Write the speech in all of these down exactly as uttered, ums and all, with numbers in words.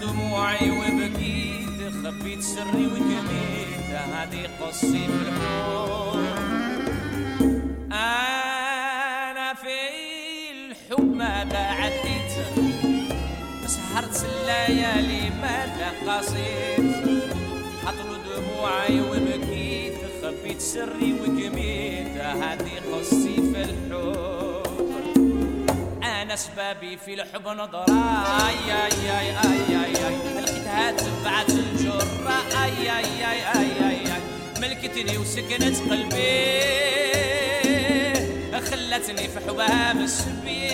دموعي وبكيت، خبيت سري وكميت، هادي قصي في الحب. أنا في الحب ماذا عديت، سهرت الليالي ماذا قصيت، حطلوا دموعي وبكيت، خبيت سري وكميت، هادي قصي في الحب. أنا أسبابي في الحب نظرة، أي أي أي أي أي أي لقيتها تبعت الجرة، أي أي أي أي أي أي ملكتني وسكنت قلبي، خلتني في حبها مسبي،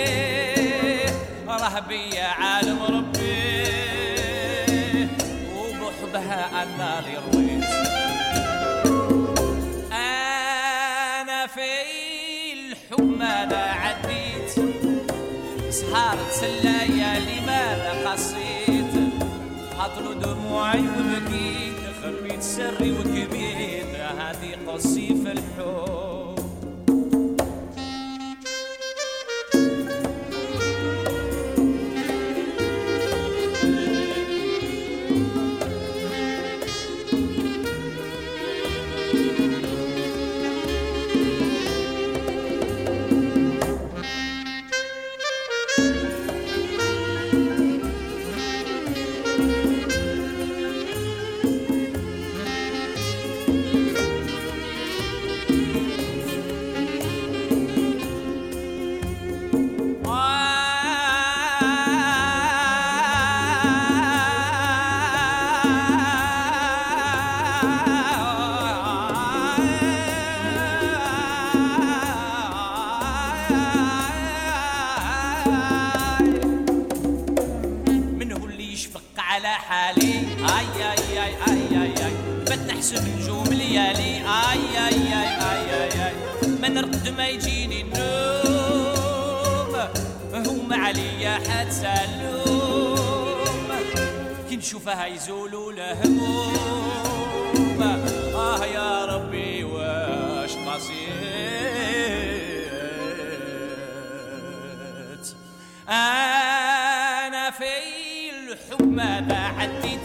راه بيا عالم ربي، وبحبها أنا اللي رضيت. أنا في الحب ماذا عديت، سهرت الليالي ماذا قصيت، حطلوا دموعي وبكيت، خبيت سري وكبيت، هادي قصي في الحب. على حالي، اي اي اي اي اي اي بتحسب نجوم ليالي، اي اي اي اي اي اي ما نرقد ما يجيني النوم، هما عليا حتى اللوم، كي نشوفها يزولوا الهموم، اه يا ربي واش قصيت. انا في الحب ماذا عديت،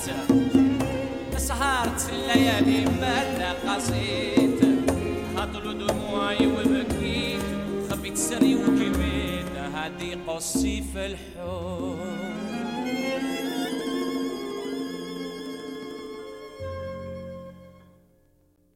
سهرت الليالي ماذا قصيت، هطلوا دموعي وبكيت، خبيت سري وكميت، هادي قصي في الحب.